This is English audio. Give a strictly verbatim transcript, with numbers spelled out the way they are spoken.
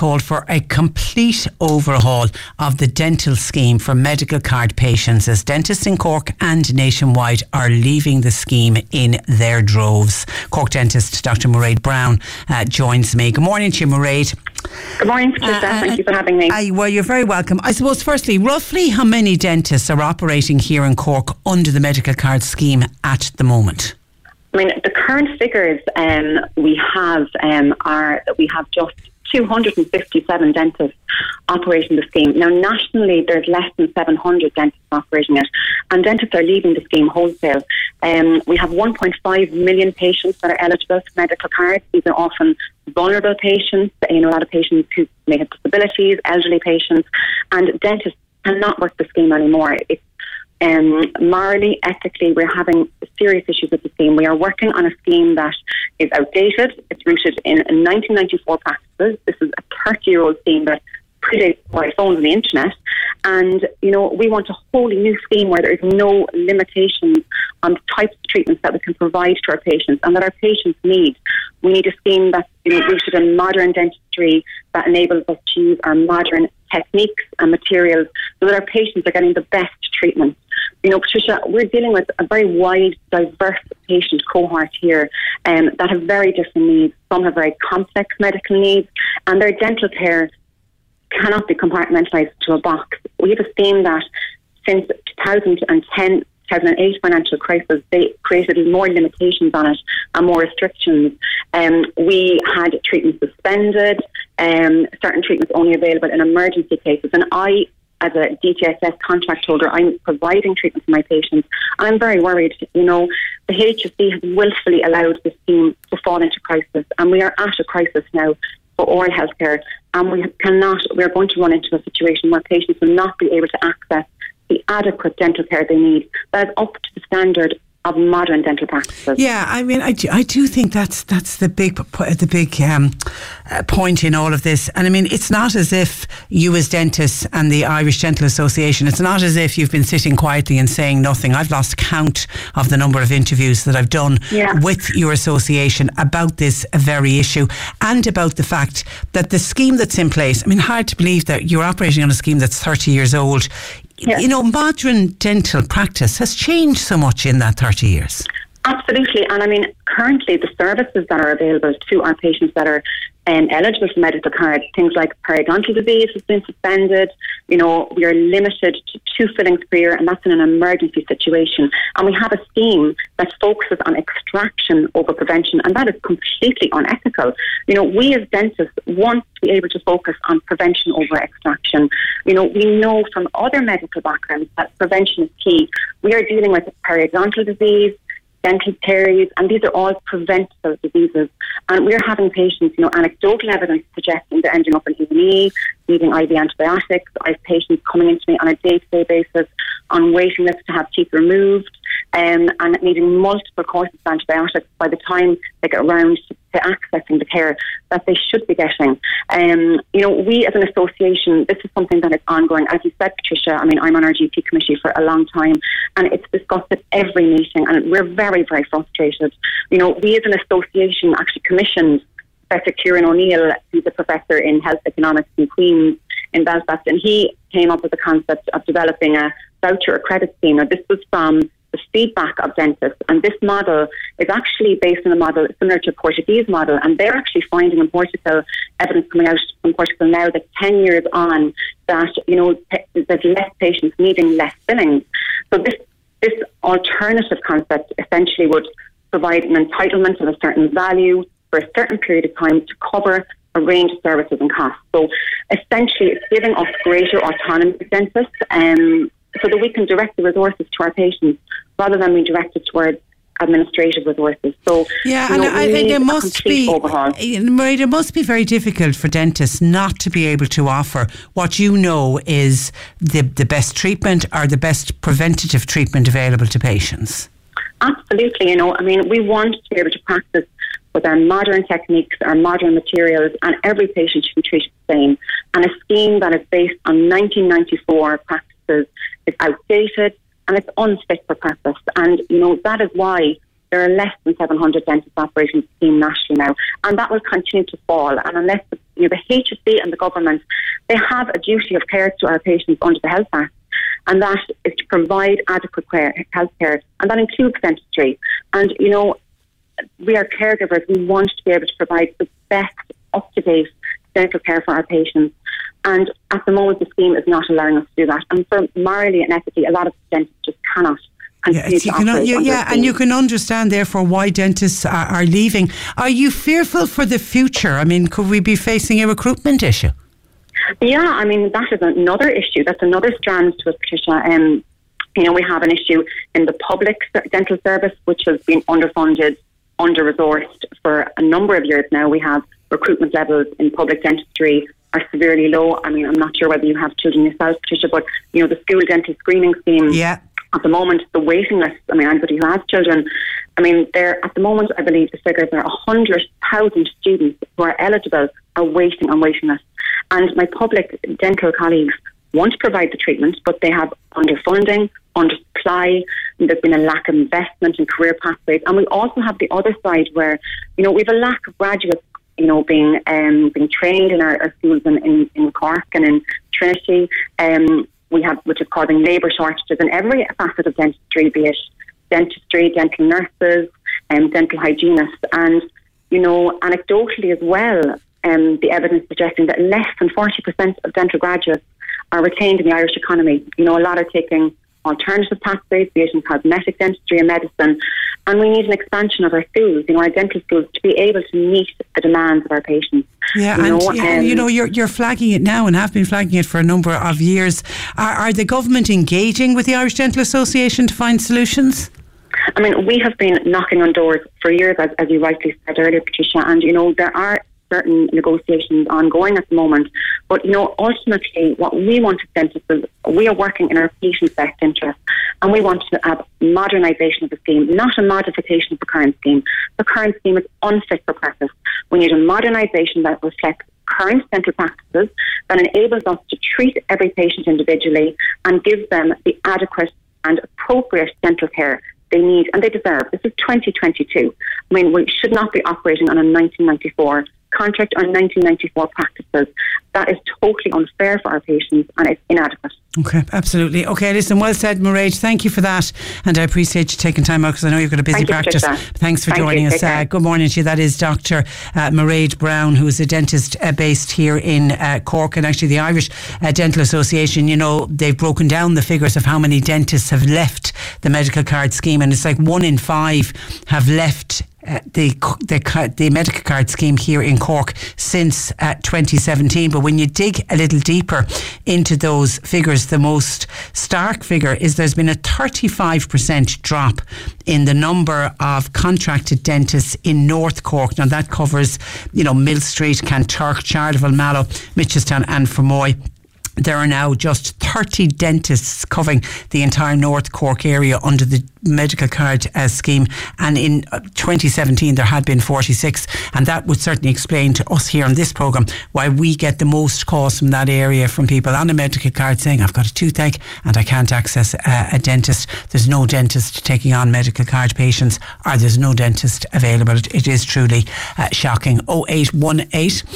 called for a complete overhaul of the dental scheme for medical card patients, as dentists in Cork and nationwide are leaving the scheme in their droves. Cork dentist Doctor Mairead Brown uh, joins me. Good morning to you, Mairead. Good morning, Patricia. Uh, Thank you for having me. I, well, you're very welcome. I suppose, firstly, roughly how many dentists are operating here in Cork under the medical card scheme at the moment? I mean, the current figures um, we have um, are that we have just two hundred fifty-seven dentists operating the scheme. Now, nationally, there's less than seven hundred dentists operating it, and dentists are leaving the scheme wholesale. Um, we have one point five million patients that are eligible for medical cards. These are often vulnerable patients, you know, a lot of patients who may have disabilities, elderly patients, and dentists cannot work the scheme anymore. It's Um, morally, ethically, we're having serious issues with the scheme. We are working on a scheme that is outdated. It's rooted in nineteen ninety-four practices. This is a thirty-year-old scheme that predates mobile phones and the internet. And, you know, we want a wholly new scheme where there is no limitations on the types of treatments that we can provide to our patients and that our patients need. We need a scheme that's, you know, rooted in modern dentistry that enables us to use our modern techniques and materials so that our patients are getting the best treatment. You know, Patricia, we're dealing with a very wide, diverse patient cohort here um, that have very different needs. Some have very complex medical needs, and their dental care cannot be compartmentalised to a box. We have a scheme that since two thousand ten, two thousand eight financial crisis, they created more limitations on it and more restrictions. Um, we had treatments suspended, um, certain treatments only available in emergency cases, and I, as a D T S S contract holder, I'm providing treatment for my patients, and I'm very worried. You know, the H S C has willfully allowed this scheme to fall into crisis, and we are at a crisis now for oral healthcare, and we cannot, we're going to run into a situation where patients will not be able to access the adequate dental care they need that is up to the standard of modern dental practices. Yeah, I mean, I do, I do think that's that's the big the big um, uh, point in all of this. And I mean, it's not as if you as dentists and the Irish Dental Association, it's not as if you've been sitting quietly and saying nothing. I've lost count of the number of interviews that I've done yeah. with your association about this very issue and about the fact that the scheme that's in place, I mean, hard to believe that you're operating on a scheme that's thirty years old. Yeah. You know, modern dental practice has changed so much in that thirty years. Absolutely. And I mean, currently the services that are available to our patients that are um, eligible for medical cards, things like periodontal disease has been suspended. You know, we are limited to two fillings per year, and that's in an emergency situation. And we have a scheme that focuses on extraction over prevention, and that is completely unethical. You know, we as dentists want to be able to focus on prevention over extraction. You know, we know from other medical backgrounds that prevention is key. We are dealing with periodontal disease, dental caries, and these are all preventable diseases. And we're having patients, you know, anecdotal evidence suggesting they're ending up in E and E, needing I V antibiotics. I have patients coming into me on a day-to-day basis on waiting lists to have teeth removed um, and needing multiple courses of antibiotics by the time they get around to, to accessing the care that they should be getting. Um, you know, we as an association, this is something that is ongoing. As you said, Patricia, I mean, I'm on our G P committee for a long time, and it's discussed at every meeting, and we're very, very frustrated. You know, we as an association actually commissioned Professor Kieran O'Neill, who's a professor in health economics in Queen's in Belfast, and he came up with the concept of developing a voucher or credit scheme. Now, this was from the feedback of dentists, and this model is actually based on a model similar to a Portuguese model, and they're actually finding in Portugal, evidence coming out from Portugal now, that ten years on, that, you know, there's less patients needing less fillings. So this this alternative concept essentially would provide an entitlement of a certain value for a certain period of time to cover a range of services and costs. So essentially it's giving us greater autonomy as dentists, um, so that we can direct the resources to our patients rather than we direct it towards administrative resources. So yeah, you know, and I think it must be Marie, it must be very difficult for dentists not to be able to offer what you know is the the best treatment or the best preventative treatment available to patients. Absolutely. You know, I mean, we want to be able to practice with our modern techniques, our modern materials, and every patient should be treated the same. And a scheme that is based on nineteen ninety-four practices is outdated and it's unfit for purpose. And, you know, that is why there are less than seven hundred dentists operating the scheme nationally now. And that will continue to fall. And unless the you know, the H S C and the government, they have a duty of care to our patients under the Health Act, and that is to provide adequate care, health care, and that includes dentistry. And, you know, we are caregivers. We want to be able to provide the best, up-to-date dental care for our patients. And at the moment, the scheme is not allowing us to do that. And for morally and ethically, a lot of dentists just cannot. Yeah, you can, you, yeah and you can understand, therefore, why dentists are, are leaving. Are you fearful for the future? I mean, could we be facing a recruitment issue? Yeah, I mean, that is another issue. That's another strand to it, Patricia. Um, you know, we have an issue in the public dental service, which has been underfunded, under-resourced for a number of years now. We have recruitment levels in public dentistry are severely low. I mean, I'm not sure whether you have children yourself, Patricia, but, you know, the school dental screening scheme, yeah. At the moment, the waiting list, I mean, anybody who has children, I mean, they're, at the moment, I believe the figures are one hundred thousand students who are eligible are waiting on waiting lists. And my public dental colleagues want to provide the treatment, but they have underfunding, undersupply, and there's been a lack of investment in career pathways. And we also have the other side where, you know, we have a lack of graduates, you know, being um, being trained in our, our schools in, in, in Cork and in Trinity. Um, we have, which is causing labour shortages in every facet of dentistry, be it dentistry, dental nurses, and um, dental hygienists. And, you know, anecdotally as well, um, the evidence suggesting that less than forty percent of dental graduates are retained in the Irish economy. You know, a lot are taking alternative pathways, be it in cosmetic dentistry and medicine. And we need an expansion of our schools, you know, our dental schools, to be able to meet the demands of our patients. Yeah, you and, know, yeah, um, you know, you're you're flagging it now and have been flagging it for a number of years. Are, are the government engaging with the Irish Dental Association to find solutions? I mean, we have been knocking on doors for years, as, as you rightly said earlier, Patricia, and, you know, there are certain negotiations ongoing at the moment. But, you know, ultimately, what we want as dentists is we are working in our patients' best interest, and we want to have modernisation of the scheme, not a modification of the current scheme. The current scheme is unfit for purpose. We need a modernisation that reflects current dental practices, that enables us to treat every patient individually and gives them the adequate and appropriate dental care they need and they deserve. This is twenty twenty-two. I mean, we should not be operating on a nineteen ninety-four contract or nineteen ninety-four practices. That is totally unfair for our patients and it's inadequate. Okay, absolutely. Okay, listen, well said, Mairead. Thank you for that, and I appreciate you taking time out because I know you've got a busy Thank practice. You, Thanks for Thank joining you. us. Uh, good morning to you. That is Doctor Uh, Mairead Brown, who is a dentist uh, based here in uh, Cork, and actually the Irish uh, Dental Association, you know, they've broken down the figures of how many dentists have left the medical card scheme, and it's like one in five have left Uh, the, the the medical card scheme here in Cork since uh, twenty seventeen. But when you dig a little deeper into those figures, the most stark figure is there's been a thirty-five percent drop in the number of contracted dentists in North Cork. Now that covers, you know, Mill Street, Kanturk, Charleville, Mallow, Mitchelstown and Fermoy. There are now just thirty dentists covering the entire North Cork area under the medical card uh, scheme, and in uh, twenty seventeen there had been forty-six, and that would certainly explain to us here on this programme why we get the most calls from that area from people on a medical card saying, I've got a toothache and I can't access uh, a dentist. There's no dentist taking on medical card patients, or there's no dentist available. It is truly uh, shocking. oh eight one eight